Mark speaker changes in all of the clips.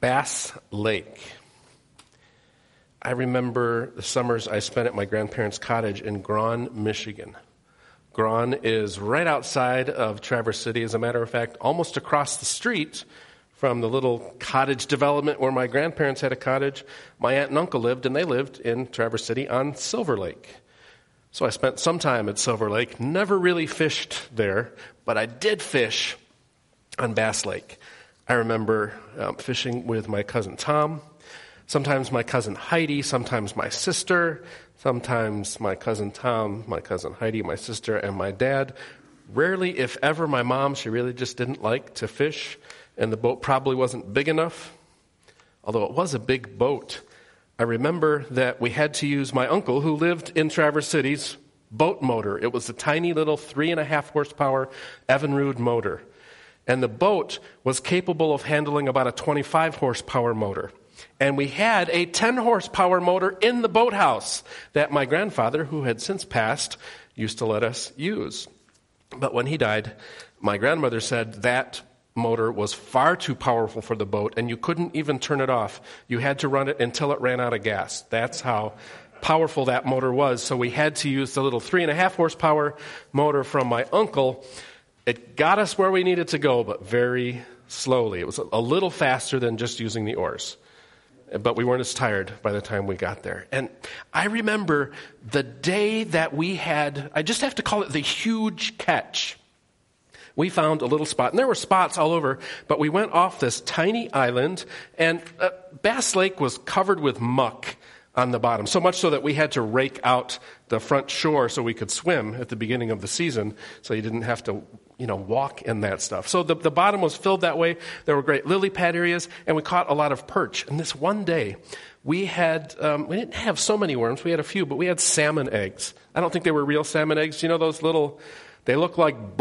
Speaker 1: Bass Lake. I remember the summers I spent at my grandparents' cottage in Grawn, Michigan. Grawn is right outside of Traverse City. As a matter of fact, almost across the street from the little cottage development where my grandparents had a cottage, my aunt and uncle lived, and they lived in Traverse City on Silver Lake. So I spent some time at Silver Lake, never really fished there, but I did fish on Bass Lake. I remember fishing with my cousin Tom, sometimes my cousin Heidi, sometimes my sister, sometimes my cousin Tom, my cousin Heidi, my sister, and my dad. Rarely, if ever, my mom. She really just didn't like to fish, and the boat probably wasn't big enough, although it was a big boat. I remember that we had to use my uncle, who lived in Traverse City's boat motor. It was a tiny little 3.5 horsepower Evinrude motor. And the boat was capable of handling about a 25 horsepower motor. And we had a 10 horsepower motor in the boathouse that my grandfather, who had since passed, used to let us use. But when he died, my grandmother said that motor was far too powerful for the boat, and you couldn't even turn it off. You had to run it until it ran out of gas. That's how powerful that motor was. So we had to use the little 3.5 horsepower motor from my uncle. It got us where we needed to go, but very slowly. It was a little faster than just using the oars. But we weren't as tired by the time we got there. And I remember the day that we had, I just have to call it the huge catch. We found a little spot, and there were spots all over, but we went off this tiny island, and Bass Lake was covered with muck on the bottom, so much so that we had to rake out the front shore so we could swim at the beginning of the season, so you didn't have to, walk in that stuff. So the bottom was filled that way. There were great lily pad areas, and we caught a lot of perch. And this one day, we didn't have so many worms. We had a few, but we had salmon eggs. I don't think they were real salmon eggs. You know those little, they look like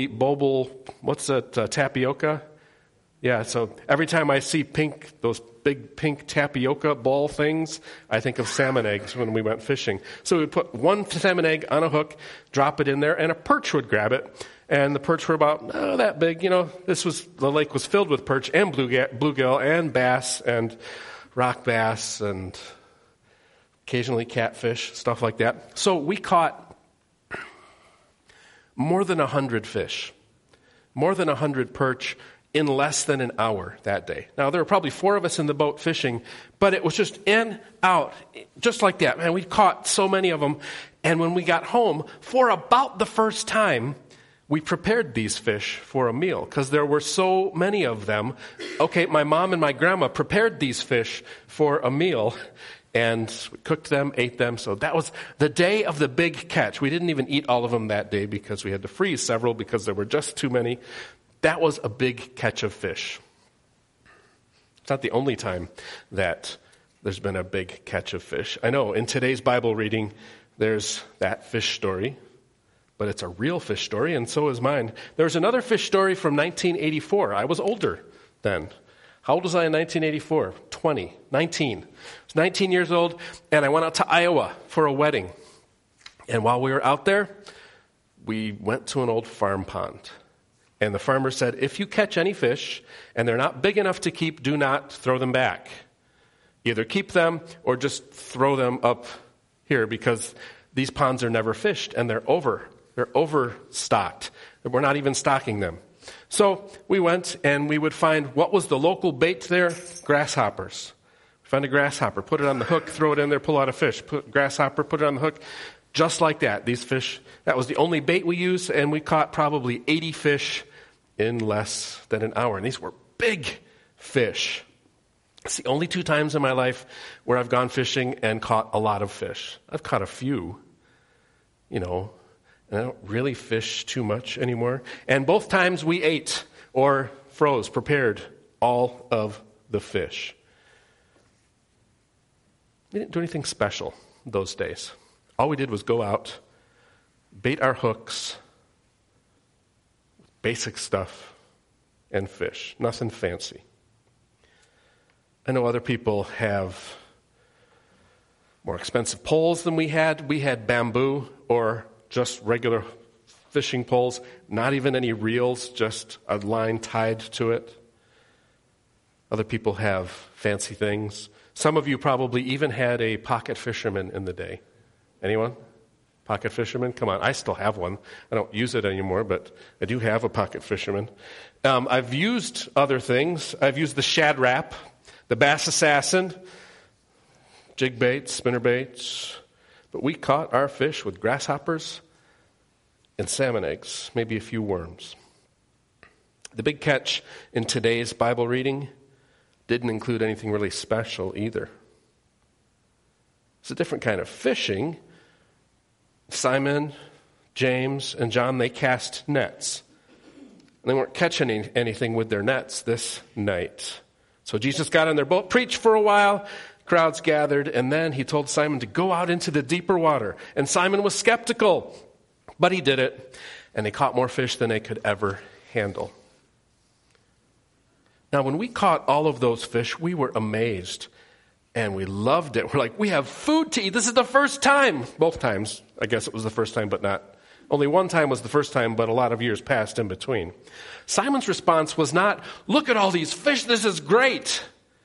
Speaker 1: what's that, tapioca? Yeah, so every time I see those big pink tapioca ball things, I think of salmon eggs when we went fishing. So we would put one salmon egg on a hook, drop it in there, and a perch would grab it. And the perch were about that big. The lake was filled with perch and bluegill and bass and rock bass and occasionally catfish, stuff like that. So we caught more than 100 fish, more than 100 perch in less than an hour that day. Now, there were probably 4 of us in the boat fishing, but it was just in, out, just like that. Man, we caught so many of them. And when we got home, for about the first time, we prepared these fish for a meal because there were so many of them. Okay, my mom and my grandma prepared these fish for a meal, and we cooked them, ate them. So that was the day of the big catch. We didn't even eat all of them that day because we had to freeze several because there were just too many. That was a big catch of fish. It's not the only time that there's been a big catch of fish. I know in today's Bible reading, there's that fish story, but it's a real fish story, and so is mine. There's another fish story from 1984. I was older then. How old was I in 1984? 19. I was 19 years old, and I went out to Iowa for a wedding. And while we were out there, we went to an old farm pond. And the farmer said, if you catch any fish and they're not big enough to keep, do not throw them back. Either keep them or just throw them up here because these ponds are never fished and they're overstocked. We're not even stocking them. So we went and we would find what was the local bait there? Grasshoppers. Find a grasshopper, put it on the hook, throw it in there, pull out a fish. Grasshopper, put it on the hook. Just like that. These fish, that was the only bait we used, and we caught probably 80 fish in less than an hour. And these were big fish. It's the only 2 times in my life where I've gone fishing and caught a lot of fish. I've caught a few, and I don't really fish too much anymore. And both times we ate or prepared all of the fish. We didn't do anything special those days. All we did was go out, bait our hooks, basic stuff, and fish. Nothing fancy. I know other people have more expensive poles than we had. We had bamboo or just regular fishing poles, not even any reels, just a line tied to it. Other people have fancy things. Some of you probably even had a pocket fisherman in the day. Anyone? Pocket fisherman? Come on, I still have one. I don't use it anymore, but I do have a pocket fisherman. I've used other things. I've used the Shad Rap, the Bass Assassin, jig baits, spinner baits. But we caught our fish with grasshoppers and salmon eggs, maybe a few worms. The big catch in today's Bible reading didn't include anything really special either. It's a different kind of fishing. Simon, James, and John, they cast nets. And they weren't catching anything with their nets this night. So Jesus got on their boat, preached for a while, crowds gathered, and then he told Simon to go out into the deeper water. And Simon was skeptical, but he did it, and they caught more fish than they could ever handle. Now, when we caught all of those fish, we were amazed, and we loved it. We're like, we have food to eat. This is the first time. Both times, I guess it was the first time, but not. Only one time was the first time, but a lot of years passed in between. Simon's response was not, look at all these fish, this is great.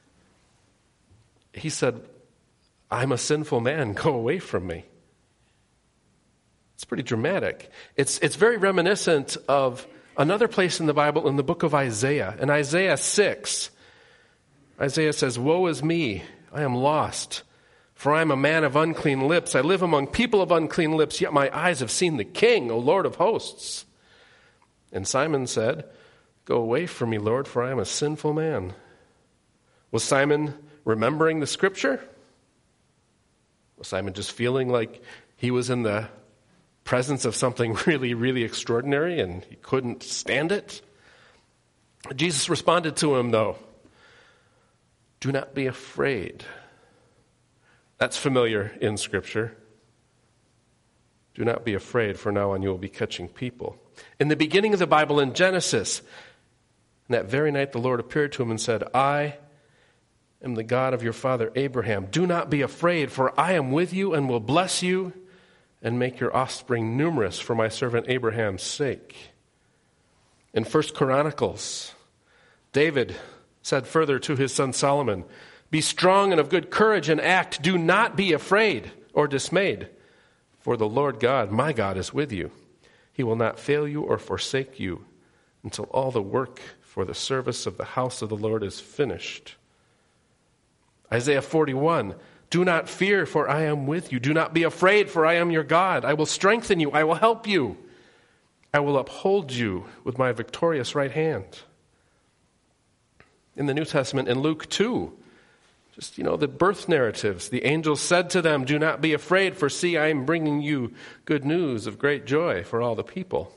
Speaker 1: He said, I'm a sinful man, go away from me. It's pretty dramatic. It's very reminiscent of another place in the Bible, in the book of Isaiah. In Isaiah 6, Isaiah says, woe is me, I am lost. For I am a man of unclean lips. I live among people of unclean lips, yet my eyes have seen the King, O Lord of hosts. And Simon said, go away from me, Lord, for I am a sinful man. Was Simon remembering the scripture? Was Simon just feeling like he was in the presence of something really, really extraordinary and he couldn't stand it? Jesus responded to him, though, do not be afraid. That's familiar in Scripture. Do not be afraid, for now on you will be catching people. In the beginning of the Bible, in Genesis, that very night the Lord appeared to him and said, I am the God of your father Abraham. Do not be afraid, for I am with you and will bless you and make your offspring numerous for my servant Abraham's sake. In 1 Chronicles, David said further to his son Solomon, be strong and of good courage and act. Do not be afraid or dismayed, for the Lord God, my God, is with you. He will not fail you or forsake you until all the work for the service of the house of the Lord is finished. Isaiah 41, do not fear, for I am with you. Do not be afraid, for I am your God. I will strengthen you. I will help you. I will uphold you with my victorious right hand. In the New Testament, in Luke 2, just, the birth narratives. The angels said to them, do not be afraid, for see, I am bringing you good news of great joy for all the people.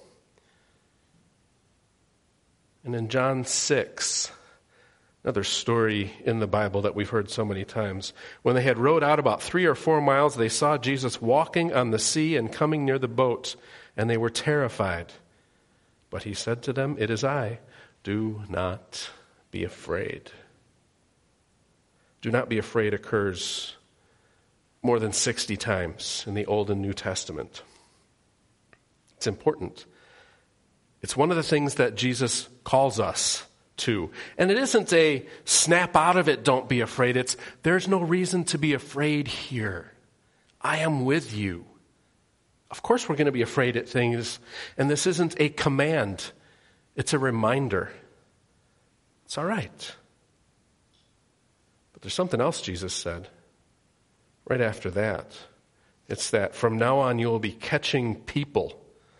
Speaker 1: And in John 6, another story in the Bible that we've heard so many times. When they had rowed out about 3 or 4 miles, they saw Jesus walking on the sea and coming near the boat, and they were terrified. But he said to them, it is I. Do not be afraid. Do not be afraid occurs more than 60 times in the Old and New Testament. It's important. It's one of the things that Jesus calls us to. And it isn't a snap out of it, don't be afraid. It's there's no reason to be afraid here. I am with you. Of course we're going to be afraid at things, and this isn't a command. It's a reminder. It's all right. There's something else Jesus said right after that. It's that from now on you will be catching people.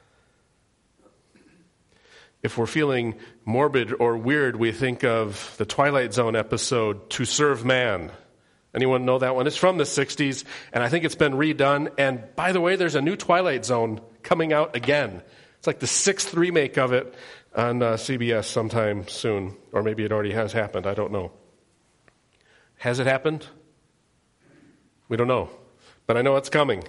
Speaker 1: If we're feeling morbid or weird, we think of the Twilight Zone episode, To Serve Man. Anyone know that one? It's from the 60s, and I think it's been redone. And by the way, there's a new Twilight Zone coming out again. It's like the 6th remake of it on CBS sometime soon. Or maybe it already has happened. I don't know. Has it happened? We don't know. But I know it's coming.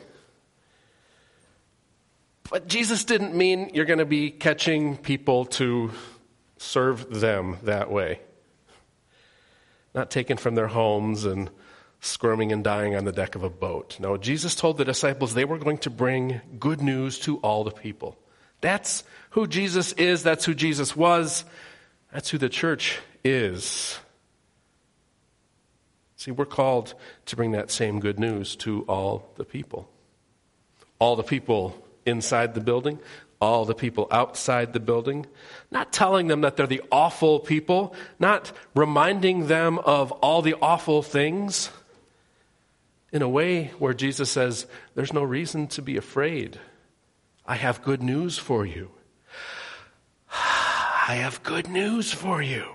Speaker 1: But Jesus didn't mean you're going to be catching people to serve them that way. Not taken from their homes and squirming and dying on the deck of a boat. No, Jesus told the disciples they were going to bring good news to all the people. That's who Jesus is. That's who Jesus was. That's who the church is. See, we're called to bring that same good news to all the people. All the people inside the building, all the people outside the building. Not telling them that they're the awful people, not reminding them of all the awful things. In a way where Jesus says, there's no reason to be afraid. I have good news for you. I have good news for you.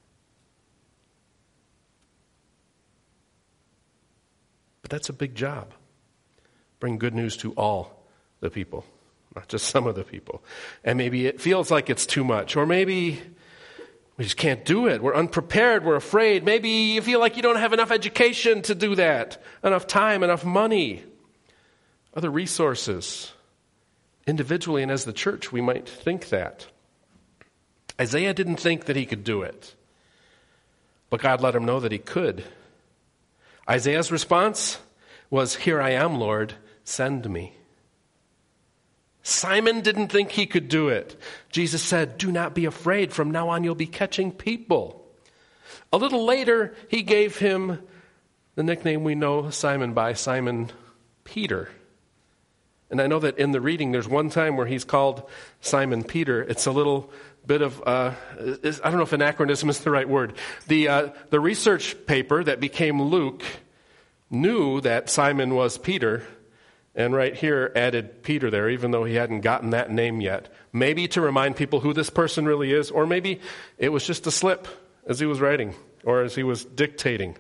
Speaker 1: But that's a big job. Bring good news to all the people, not just some of the people. And maybe it feels like it's too much, or maybe we just can't do it. We're unprepared, we're afraid. Maybe you feel like you don't have enough education to do that, enough time, enough money, other resources. Individually and as the church, we might think that. Isaiah didn't think that he could do it, but God let him know that he could. Isaiah's response was, "Here I am, Lord, send me." Simon didn't think he could do it. Jesus said, "Do not be afraid. From now on, you'll be catching people." A little later, he gave him the nickname we know Simon by, Simon Peter. And I know that in the reading, there's one time where he's called Simon Peter. It's a little bit of, I don't know if anachronism is the right word. The research paper that became Luke knew that Simon was Peter, and right here added Peter there, even though he hadn't gotten that name yet. Maybe to remind people who this person really is, or maybe it was just a slip as he was writing, or as he was dictating.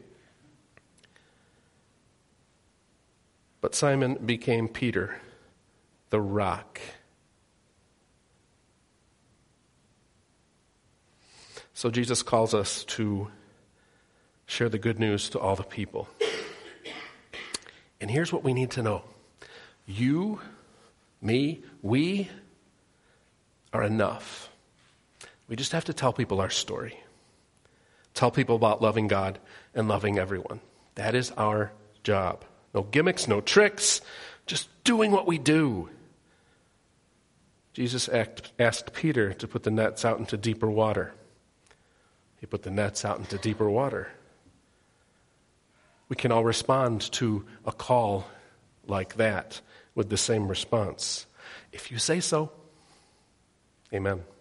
Speaker 1: But Simon became Peter, the rock. So Jesus calls us to share the good news to all the people. And here's what we need to know. You, me, we are enough. We just have to tell people our story. Tell people about loving God and loving everyone. That is our job. No gimmicks, no tricks, just doing what we do. Jesus asked Peter to put the nets out into deeper water. He put the nets out into deeper water. We can all respond to a call like that with the same response. If you say so, amen.